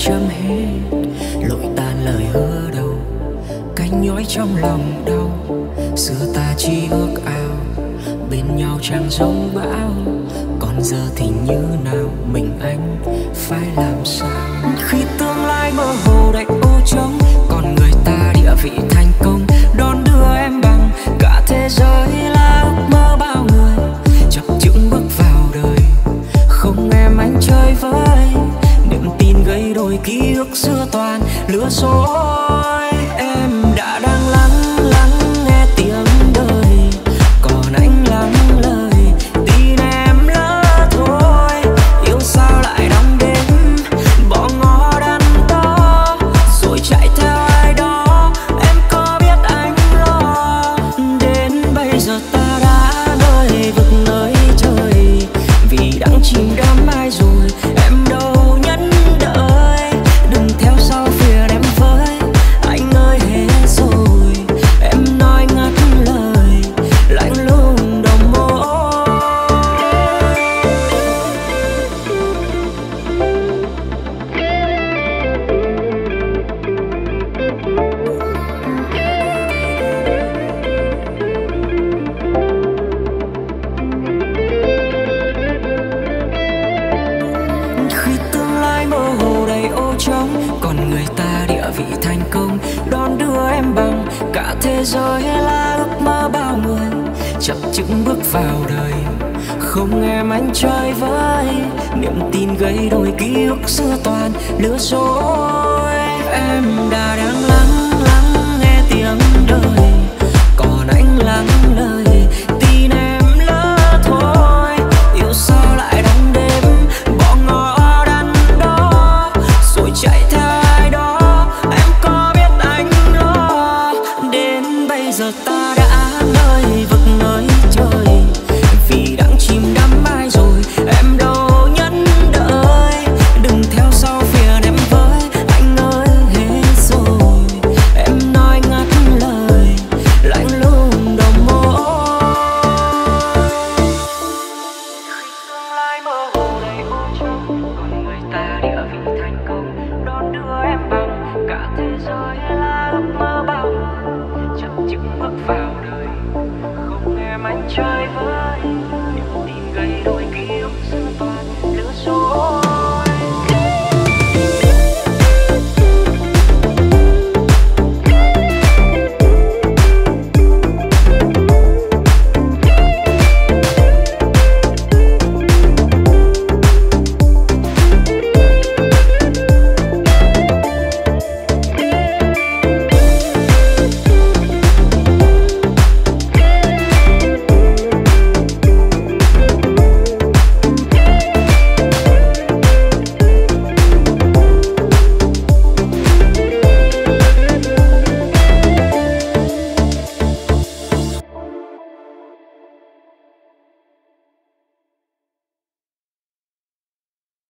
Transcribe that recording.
chấm hết, lội tan lời hứa đâu, cánh nhói trong lòng đau. Xưa ta chỉ ước ao bên nhau chẳng giống bão, còn giờ thì như nào mình anh phải làm sao? Khi tương lai mơ hồ đầy ô trống, còn người ta địa vị thành công, đón đưa em bằng cả thế giới là ước mơ bao người. Chập chững bước vào đời, không em anh chơi với niềm tin gây đôi ký ức xưa toàn lừa dối. Em đã đang lắng lắng nghe tiếng đời, còn anh lắng lời tin em lỡ thôi. Yêu sao lại đong đếm bỏ ngỏ đắn đo, rồi chạy theo ai đó. Em có biết anh lo đến bây giờ ta đã nơi vực nơi trời, vì đang chìm đắm ai rồi em đâu nhẫn đợi. Đừng theo sau phiền em với anh ơi hết rồi, em nói ngắt lời lạnh lùng đồng môi. Khi tương lai mơ hồ đầy ô trống, còn người ta địa vị thành công, đón đưa em bằng cả thế giới là ước mơ bao người. Chập chững bước vào đời, không em anh chơi với niềm tin gây đôi ký ức xưa toàn lừa dối. Em đã đang lắng lắng nghe tiếng đời, còn anh lắng lời